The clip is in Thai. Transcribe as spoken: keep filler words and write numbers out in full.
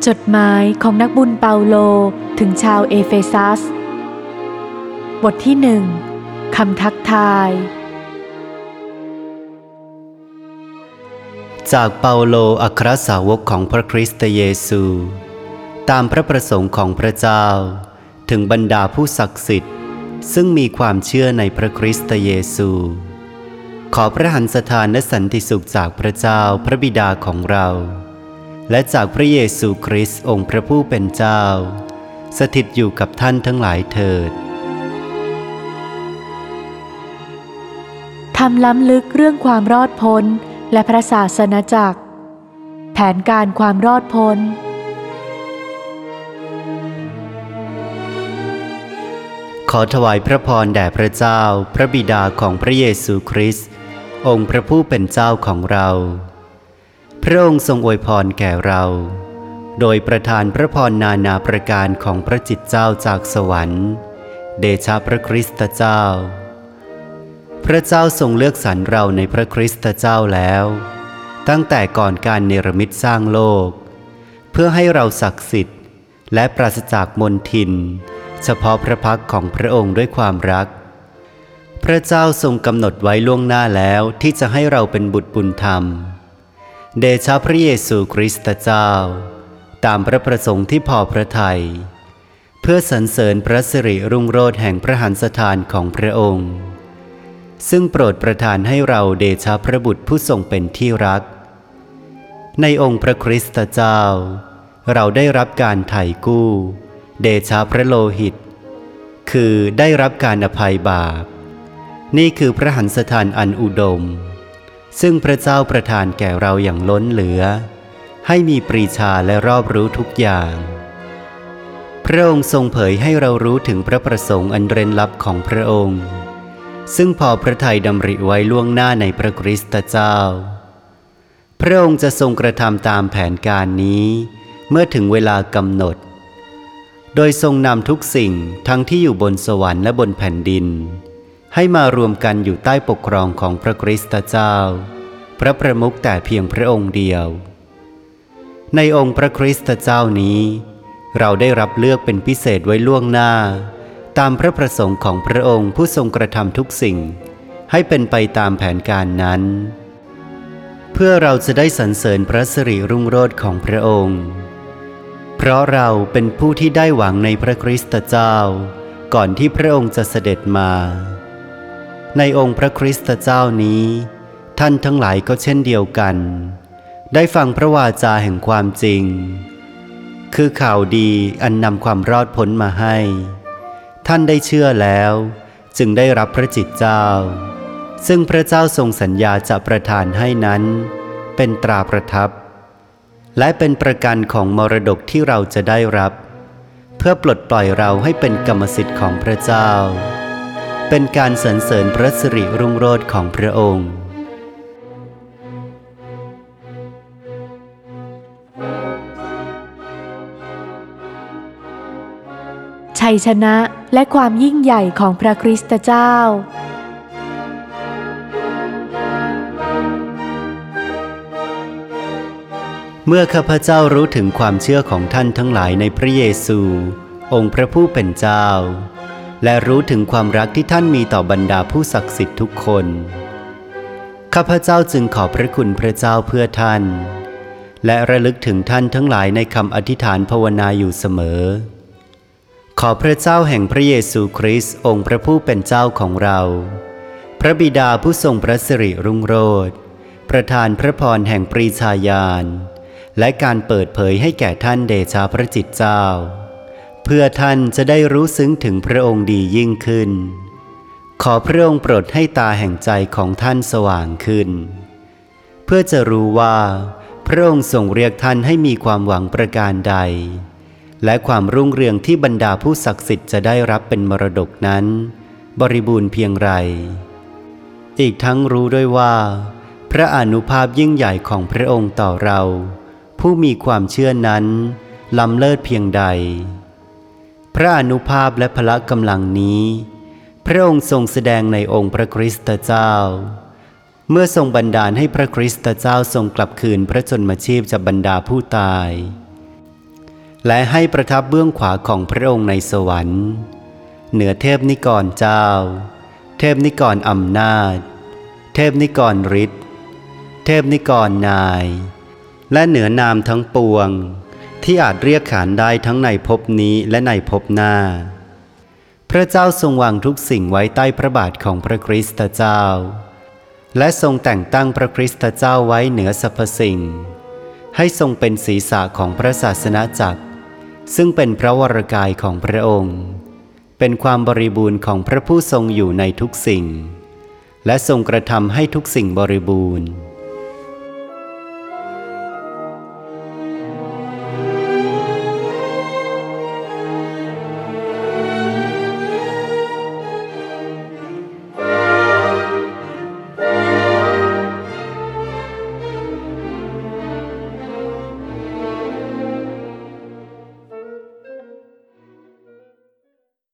จดหมายของนักบุญเปาโลถึงชาวเอเฟซัสบทที่หนึ่งคำทักทายจากเปาโลอัครสาวกของพระคริสต์เยซูตามพระประสงค์ของพระเจ้าถึงบรรดาผู้ศักดิ์สิทธิ์ซึ่งมีความเชื่อในพระคริสต์เยซูขอพระหันสถานและสันติสุขจากพระเจ้าพระบิดาของเราและจากพระเยซูคริสต์องค์พระผู้เป็นเจ้าสถิตอยู่กับท่านทั้งหลายเถิดทำล้ำลึกเรื่องความรอดพ้นและพระศาสนจักรแผนการความรอดพ้นขอถวายพระพรแด่พระเจ้าพระบิดาของพระเยซูคริสต์องค์พระผู้เป็นเจ้าของเราพระองค์ทรงอวยพรแก่เราโดยประทานพระพรนานาประการของพระจิตเจ้าจากสวรรค์เดชะพระคริสต์เจ้าพระเจ้าทรงเลือกสรรเราในพระคริสต์เจ้าแล้วตั้งแต่ก่อนการเนรมิตสร้างโลกเพื่อให้เราศักดิ์สิทธิ์และปราศจากมลทินเฉพาะพระพักของพระองค์ด้วยความรักพระเจ้าทรงกำหนดไว้ล่วงหน้าแล้วที่จะให้เราเป็นบุตรบุญธรรมเดชะพระเยซูคริสต์เจ้าตามพระประสงค์ที่พอพระทัยเพื่อสรรเสริญพระสิริรุ่งโรจน์แห่งพระหันสถานของพระองค์ซึ่งโปรดประทานให้เราเดชะพระบุตรผู้ทรงเป็นที่รักในองค์พระคริสต์เจ้าเราได้รับการไถ่กู้เดชะพระโลหิตคือได้รับการอภัยบาปนี่คือพระหันสถานอันอุดมซึ่งพระเจ้าประทานแก่เราอย่างล้นเหลือให้มีปรีชาและรอบรู้ทุกอย่างพระองค์ทรงเผยให้เรารู้ถึงพระประสงค์อันเร้นลับของพระองค์ซึ่งพอพระทัยดำริไว้ล่วงหน้าในพระคริสต์เจ้าพระองค์จะทรงกระทำตามแผนการนี้เมื่อถึงเวลากำหนดโดยทรงนำทุกสิ่งทั้งที่อยู่บนสวรรค์และบนแผ่นดินให้มารวมกันอยู่ใต้ปกครองของพระคริสต์เจ้าพระประมุขแต่เพียงพระองค์เดียวในองค์พระคริสต์เจ้านี้เราได้รับเลือกเป็นพิเศษไว้ล่วงหน้าตามพระประสงค์ของพระองค์ผู้ทรงกระทำทุกสิ่งให้เป็นไปตามแผนการนั้นเพื่อเราจะได้สรรเสริญพระสิริรุ่งโรจน์ของพระองค์เพราะเราเป็นผู้ที่ได้หวังในพระคริสต์เจ้าก่อนที่พระองค์จะเสด็จมาในองค์พระคริสต์เจ้านี้ท่านทั้งหลายก็เช่นเดียวกันได้ฟังพระวาจาแห่งความจริงคือข่าวดีอันนำความรอดพ้นมาให้ท่านได้เชื่อแล้วจึงได้รับพระจิตเจ้าซึ่งพระเจ้าทรงสัญญาจะประทานให้นั้นเป็นตราประทับและเป็นประกันของมรดกที่เราจะได้รับเพื่อปลดปล่อยเราให้เป็นกรรมสิทธิ์ของพระเจ้าเป็นการสรรเสริญพระสิริรุ่งโรจน์ของพระองค์ชัยชนะและความยิ่งใหญ่ของพระคริสต์เจ้าเมื่อข้าพเจ้ารู้ถึงความเชื่อของท่านทั้งหลายในพระเยซูองค์พระผู้เป็นเจ้าและรู้ถึงความรักที่ท่านมีต่อบรรดาผู้ศักดิ์สิทธิ์ทุกคนข้าพเจ้าจึงขอบพระคุณพระเจ้าเพื่อท่านและระลึกถึงท่านทั้งหลายในคำอธิษฐานภาวนาอยู่เสมอขอพระเจ้าแห่งพระเยซูคริสต์องค์พระผู้เป็นเจ้าของเราพระบิดาผู้ทรงพระสิริรุ่งโรจน์ประทานพระพรแห่งปรีชาญาณและการเปิดเผยให้แก่ท่านเดชะพระจิตเจ้าเพื่อท่านจะได้รู้ซึ้งถึงพระองค์ดียิ่งขึ้นขอพระองค์โปรดให้ตาแห่งใจของท่านสว่างขึ้นเพื่อจะรู้ว่าพระองค์ทรงเรียกท่านให้มีความหวังประการใดและความรุ่งเรืองที่บรรดาผู้ศักดิ์สิทธิ์จะได้รับเป็นมรดกนั้นบริบูรณ์เพียงไรอีกทั้งรู้ด้วยว่าพระอานุภาพยิ่งใหญ่ของพระองค์ต่อเราผู้มีความเชื่อนั้นล้ำเลิศเพียงใดพระอานุภาพและพละกำลังนี้พระองค์ทรงแสดงในองค์พระคริสต์เจ้าเมื่อทรงบันดาลให้พระคริสต์เจ้าทรงกลับคืนพระชนมชีพจากบรรดาผู้ตายและให้ประทับเบื้องขวาของพระองค์ในสวรรค์เหนือเทพนิกรเจ้าเทพนิกรอำนาจเทพนิกรฤทธิ์เทพนิกรนายและเหนือนามทั้งปวงที่อาจเรียกขานได้ทั้งในภพนี้และในภพหน้าพระเจ้าทรงวางทุกสิ่งไว้ใต้พระบาทของพระคริสตเจ้าและทรงแต่งตั้งพระคริสตเจ้าไว้เหนือสรรพสิ่งให้ทรงเป็นศีรษะของพระศาสนาจักรซึ่งเป็นพระวรกายของพระองค์เป็นความบริบูรณ์ของพระผู้ทรงอยู่ในทุกสิ่งและทรงกระทำให้ทุกสิ่งบริบูรณ์